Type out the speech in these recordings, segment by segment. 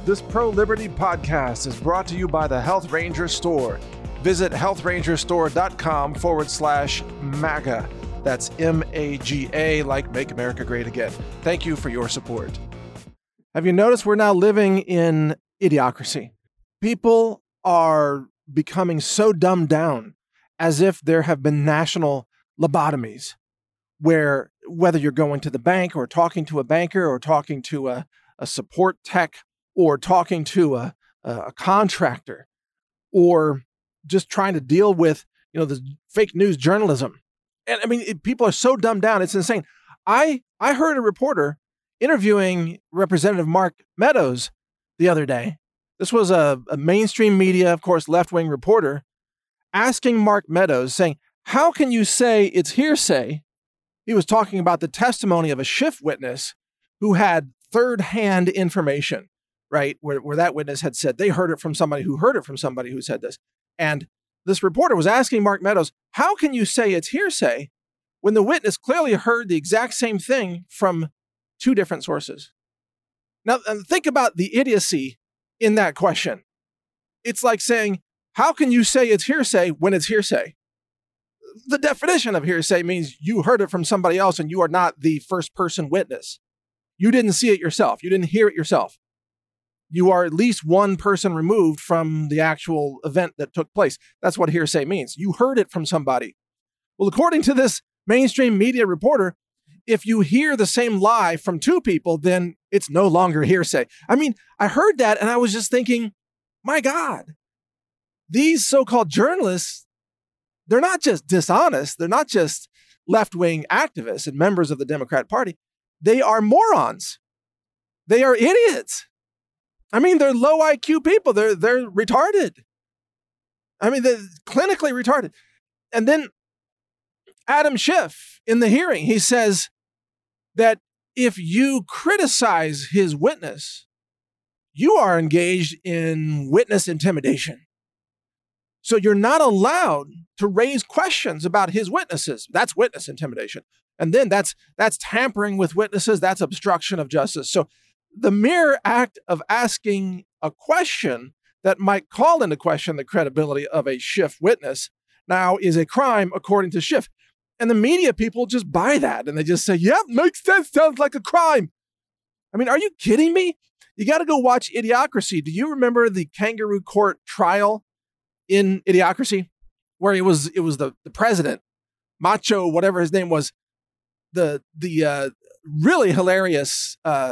This pro-liberty podcast is brought to you by the Health Ranger Store. Visit healthrangerstore.com/MAGA. That's MAGA, like Make America Great Again. Thank you for your support. Have you noticed we're now living in idiocracy? People are becoming so dumbed down as if there have been national lobotomies, where whether you're going to the bank or talking to a banker or talking to a support tech or talking to a contractor or just trying to deal with, the fake news journalism. And I mean, people are so dumbed down. It's insane. I heard a reporter interviewing Representative Mark Meadows the other day. This was a mainstream media, of course, left-wing reporter asking Mark Meadows, saying, how can you say it's hearsay? He was talking about the testimony of a Schiff witness who had third-hand information, right? Where that witness had said they heard it from somebody who heard it from somebody who said this. And this reporter was asking Mark Meadows, how can you say it's hearsay when the witness clearly heard the exact same thing from two different sources? Now, think about the idiocy in that question. It's like saying, how can you say it's hearsay when it's hearsay? The definition of hearsay means you heard it from somebody else and you are not the first person witness. You didn't see it yourself. You didn't hear it yourself. You are at least one person removed from the actual event that took place. That's what hearsay means. You heard it from somebody. Well, according to this mainstream media reporter, if you hear the same lie from two people, then it's no longer hearsay. I mean, I heard that and I was just thinking, my God, these so-called journalists, they're not just dishonest. They're not just left-wing activists and members of the Democrat Party. They are morons. They are idiots. I mean, they're low IQ people. They're retarded. I mean, they're clinically retarded. And then Adam Schiff, in the hearing, he says that if you criticize his witness, you are engaged in witness intimidation. So you're not allowed to raise questions about his witnesses. That's witness intimidation. And then that's tampering with witnesses. That's obstruction of justice. So the mere act of asking a question that might call into question the credibility of a Schiff witness now is a crime according to Schiff. And the media people just buy that and they just say, yeah, makes sense, sounds like a crime. I mean, are you kidding me? You got to go watch Idiocracy. Do you remember the kangaroo court trial in Idiocracy where it was the president, Macho, whatever his name was, the really hilarious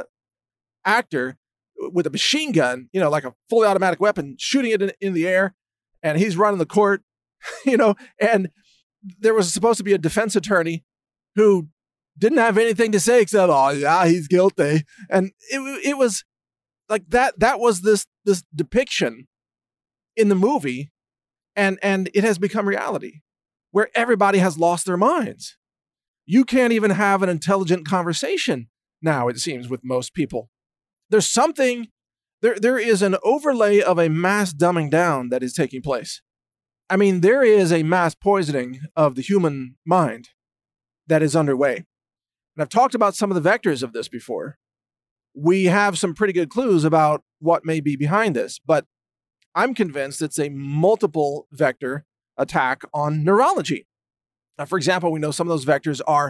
actor with a machine gun, like a fully automatic weapon, shooting it in the air, and he's running the court, and there was supposed to be a defense attorney who didn't have anything to say except, oh yeah, he's guilty. And it was like that was this depiction in the movie, and it has become reality where everybody has lost their minds. You can't even have an intelligent conversation now, it seems, with most people. There's something, there is an overlay of a mass dumbing down that is taking place. I mean, there is a mass poisoning of the human mind that is underway. And I've talked about some of the vectors of this before. We have some pretty good clues about what may be behind this, but I'm convinced it's a multiple vector attack on neurology. Now, for example, we know some of those vectors are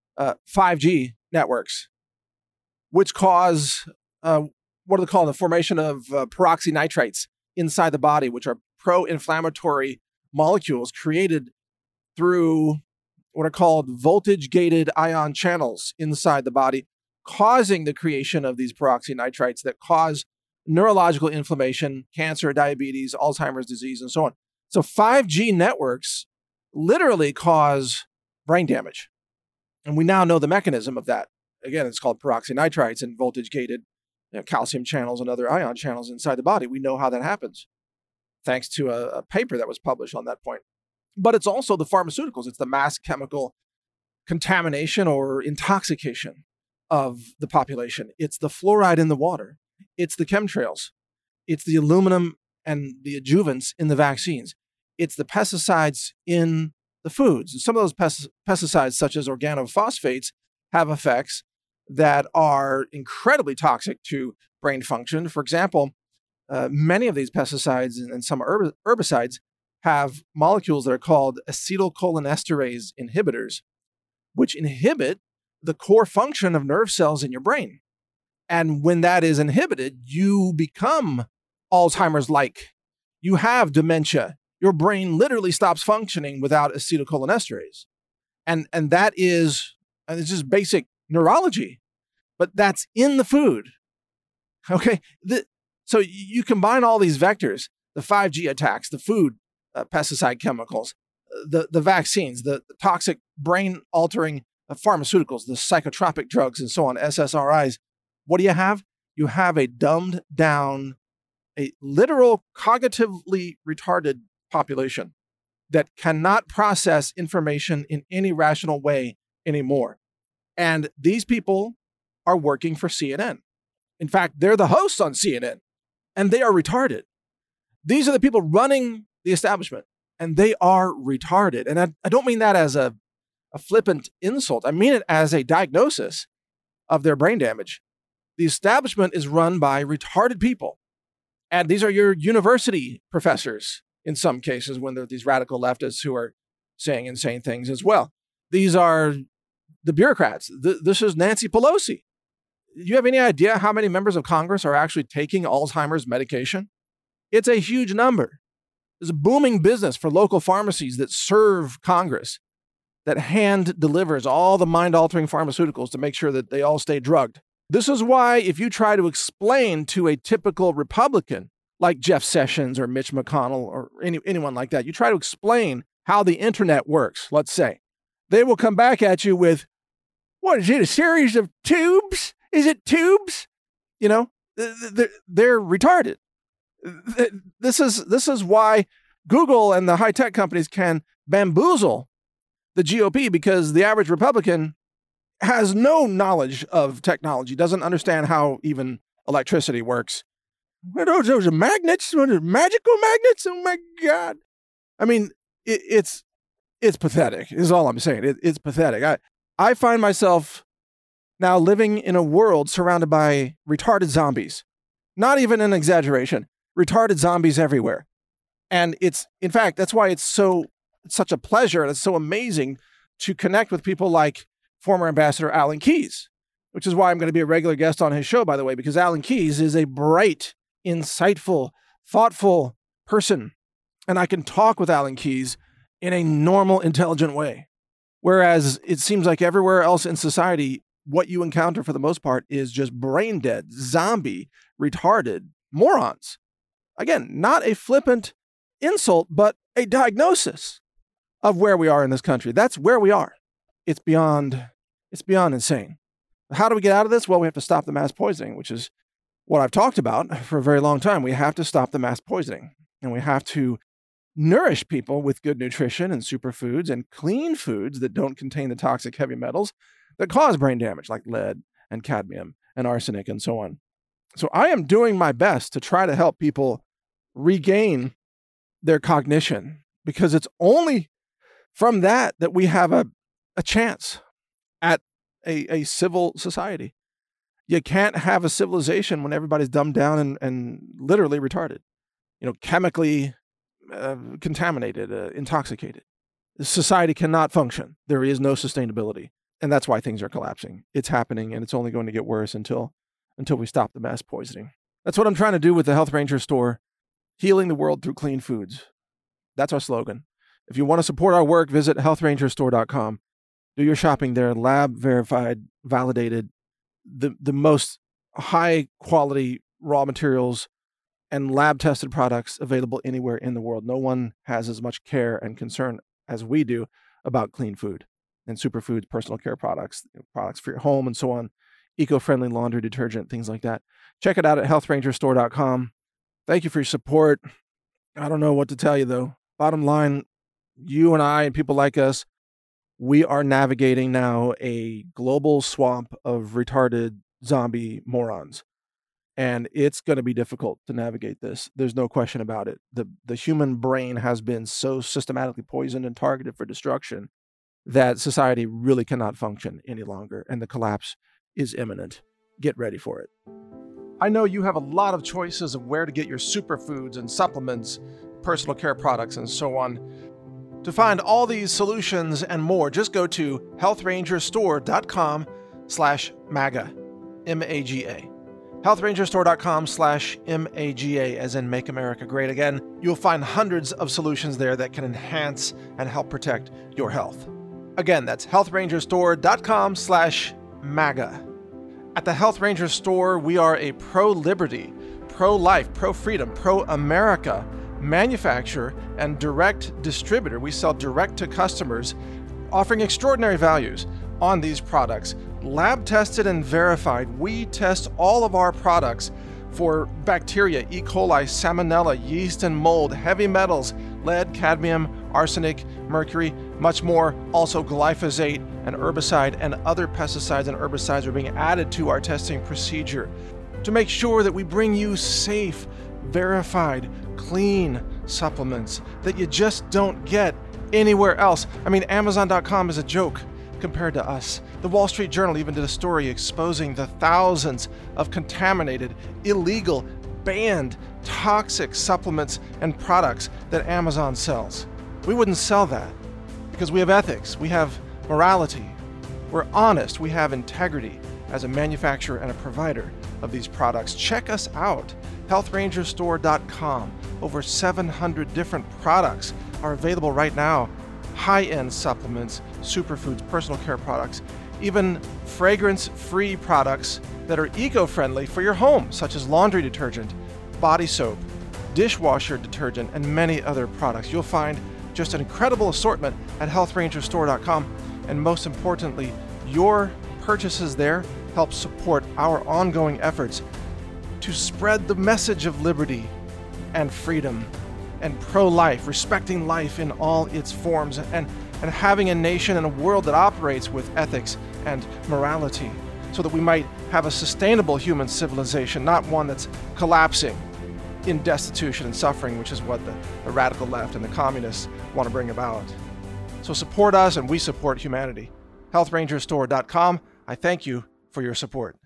5G networks, which cause what do they call it? The formation of peroxynitrites inside the body, which are pro-inflammatory molecules created through what are called voltage-gated ion channels inside the body, causing the creation of these peroxynitrites that cause neurological inflammation, cancer, diabetes, Alzheimer's disease, and so on. So 5G networks literally cause brain damage. And we now know the mechanism of that. Again, it's called peroxynitrites and voltage-gated calcium channels and other ion channels inside the body. We know how that happens, thanks to a paper that was published on that point. But it's also the pharmaceuticals. It's the mass chemical contamination or intoxication of the population. It's the fluoride in the water. It's the chemtrails. It's the aluminum and the adjuvants in the vaccines. It's the pesticides in the foods. Some of those pesticides, such as organophosphates, have effects that are incredibly toxic to brain function. For example, many of these pesticides and some herbicides have molecules that are called acetylcholinesterase inhibitors, which inhibit the core function of nerve cells in your brain. And when that is inhibited, you become Alzheimer's-like. You have dementia. Your brain literally stops functioning without acetylcholinesterase. And that is, it's just basic neurology, but that's in the food. Okay? So you combine all these vectors, the 5G attacks, the food, pesticide chemicals, the vaccines, the toxic brain-altering pharmaceuticals, the psychotropic drugs, and so on, SSRIs. What do you have? You have a dumbed down, a literal cognitively retarded population that cannot process information in any rational way anymore. And these people are working for CNN. In fact, they're the hosts on CNN, and they are retarded. These are the people running the establishment, and they are retarded. And I don't mean that as a flippant insult. I mean it as a diagnosis of their brain damage. The establishment is run by retarded people. And these are your university professors in some cases when they're these radical leftists who are saying insane things as well. These are the bureaucrats. This is Nancy Pelosi. Do you have any idea how many members of Congress are actually taking Alzheimer's medication? It's a huge number. There's a booming business for local pharmacies that serve Congress, that hand delivers all the mind-altering pharmaceuticals to make sure that they all stay drugged. This is why if you try to explain to a typical Republican like Jeff Sessions or Mitch McConnell or anyone like that, you try to explain how the internet works, let's say, they will come back at you with, what is it, a series of tubes? Is it tubes? You know, they're retarded. This is why Google and the high-tech companies can bamboozle the GOP, because the average Republican has no knowledge of technology, doesn't understand how even electricity works. What are those magnets? What are magical magnets? Oh my God. I mean, it's pathetic, is all I'm saying. It's pathetic. I find myself now living in a world surrounded by retarded zombies. Not even an exaggeration. Retarded zombies everywhere. And in fact, that's why it's such a pleasure and it's so amazing to connect with people like former Ambassador Alan Keyes, which is why I'm going to be a regular guest on his show, by the way, because Alan Keyes is a bright, insightful, thoughtful person. And I can talk with Alan Keyes in a normal, intelligent way. Whereas it seems like everywhere else in society, what you encounter for the most part is just brain dead, zombie, retarded morons. Again, not a flippant insult, but a diagnosis of where we are in this country. That's where we are. It's beyond insane. How do we get out of this? Well, we have to stop the mass poisoning, which is what I've talked about for a very long time. We have to stop the mass poisoning, and we have to nourish people with good nutrition and superfoods and clean foods that don't contain the toxic heavy metals that cause brain damage, like lead and cadmium and arsenic and so on. So I am doing my best to try to help people regain their cognition, because it's only from that we have a chance at a civil society. You can't have a civilization when everybody's dumbed down and literally retarded, chemically contaminated, intoxicated. Society cannot function. There is no sustainability. And that's why things are collapsing. It's happening, and it's only going to get worse until we stop the mass poisoning. That's what I'm trying to do with the Health Ranger store, healing the world through clean foods. That's our slogan. If you want to support our work, visit healthrangerstore.com. Do your shopping there, lab verified, validated, the most high quality raw materials and lab tested products available anywhere in the world. No one has as much care and concern as we do about clean food and superfoods, personal care products, products for your home and so on, eco-friendly laundry detergent, things like that. Check it out at healthrangerstore.com. Thank you for your support. I don't know what to tell you, though. Bottom line, you and I and people like us, we are navigating now a global swamp of retarded zombie morons. And it's going to be difficult to navigate this. There's no question about it. The human brain has been so systematically poisoned and targeted for destruction that society really cannot function any longer, and the collapse is imminent. Get ready for it. I know you have a lot of choices of where to get your superfoods and supplements, personal care products, and so on. To find all these solutions and more, just go to healthrangerstore.com/MAGA, M-A-G-A. healthrangerstore.com/MAGA, as in Make America Great Again. You'll find hundreds of solutions there that can enhance and help protect your health. Again, that's healthrangerstore.com/MAGA. At the Health Ranger Store, we are a pro-liberty, pro-life, pro-freedom, pro-America manufacturer and direct distributor. We sell direct to customers, offering extraordinary values on these products. Lab tested and verified. We test all of our products for bacteria, E. coli, salmonella, yeast and mold, heavy metals, lead, cadmium, arsenic, mercury, much more. Also glyphosate, an herbicide, and other pesticides and herbicides are being added to our testing procedure to make sure that we bring you safe, verified, clean supplements that you just don't get anywhere else. I mean, Amazon.com is a joke compared to us. The Wall Street Journal even did a story exposing the thousands of contaminated, illegal, banned, toxic supplements and products that Amazon sells. We wouldn't sell that because we have ethics, we have morality, we're honest, we have integrity as a manufacturer and a provider of these products. Check us out, healthrangerstore.com. Over 700 different products are available right now. High-end supplements, superfoods, personal care products, even fragrance-free products that are eco-friendly for your home, such as laundry detergent, body soap, dishwasher detergent, and many other products. You'll find just an incredible assortment at healthrangerstore.com, and most importantly, your purchases there help support our ongoing efforts to spread the message of liberty and freedom and pro-life, respecting life in all its forms, and having a nation and a world that operates with ethics and morality, so that we might have a sustainable human civilization, not one that's collapsing in destitution and suffering, which is what the radical left and the communists want to bring about. So support us and we support humanity. healthrangerstore.com. I thank you for your support.